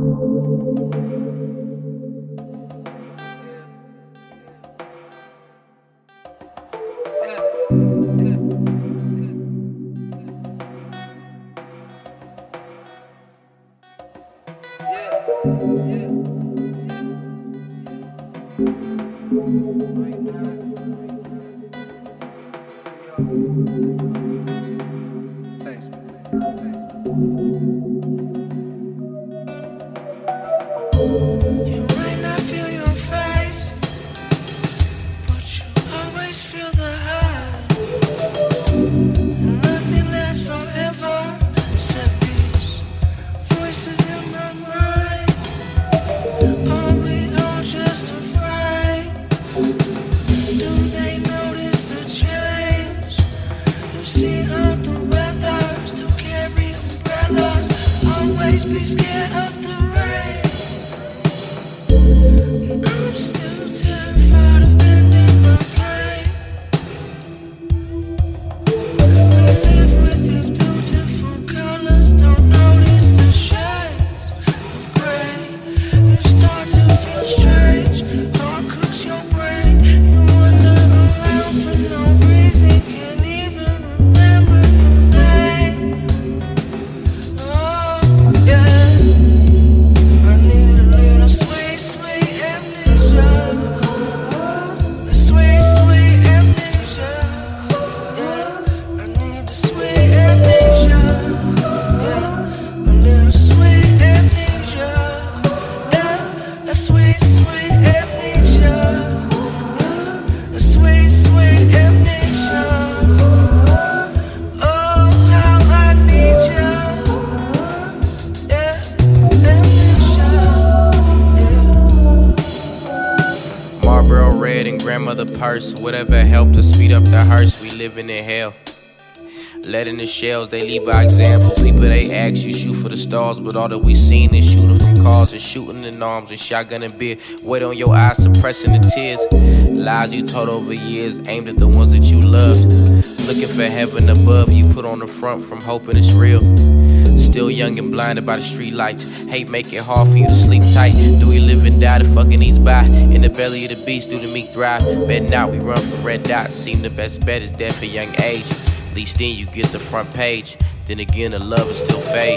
Whatever helped us speed up the hearse, we living in hell. Letting the shells, they lead by example. People, they ask you shoot for the stars, but all that we seen is shooting from cars and shooting in arms and shotgun and beer. Weight on your eyes, suppressing the tears. Lies you told over years, aimed at the ones that you loved. Looking for heaven above, you put on the front from hoping it's real. Still young and blinded by the street lights. Hate make it hard for you to sleep tight. Do we live and die? The fucking ease by. In the belly of the beast, do the meek thrive? Bet not, we run from red dots. Seem the best bet is death at young age. At least then you get the front page. Then again, the love is still fade.